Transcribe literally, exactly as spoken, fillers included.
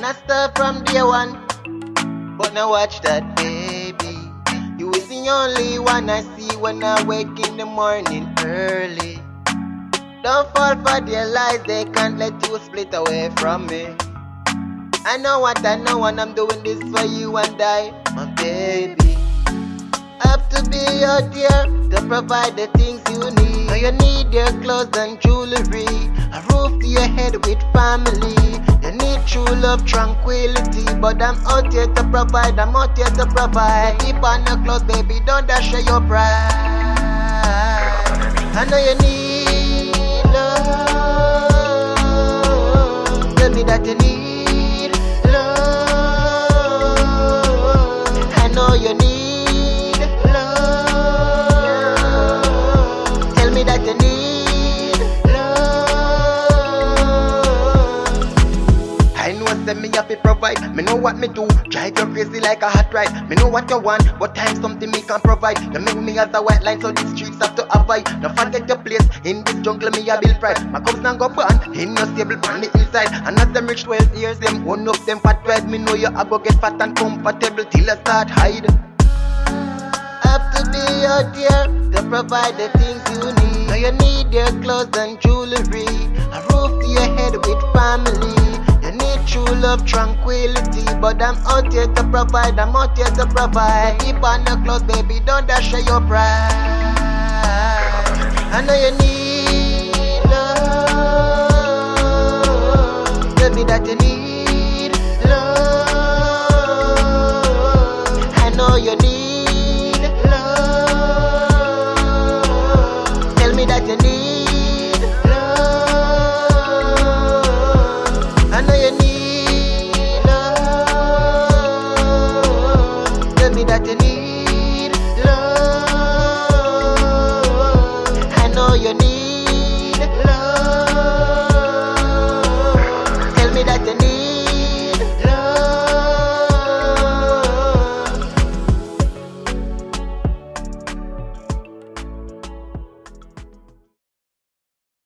I start from day one. But now watch that, baby. You is the only one I see when I wake in the morning early. Don't fall for their lies, they can't let you split away from me. I know what I know and I'm doing this for you and I, my baby. Have to be your dear to provide the things you need. Now you need your clothes and jewelry, a roof to your head with family. You need true love, tranquility, but I'm out here to provide, I'm out here to provide. Keep on your clothes, baby, don't dash your pride. I know you need love. Tell me that you need love. I know you need that you need love. I know say me have to provide. Me know what me do. Drive you crazy like a hot ride. Me know what you want, but time something me can provide. You make me as a white line, so the streets have to avoid. Don't forget your place in this jungle. Me a build pride. My cups now go burn in your stable on the inside. And as them reach twelve years, them one of them fat ride. Me know you a go get fat and comfortable till I start hide. Have to be your dear to provide the things you need. Now you need your clothes and jewelry, a roof to your head with family. You need true love, tranquility, but I'm out here to provide, I'm out here to provide. Keep on your clothes, baby, don't dash your pride. I know you need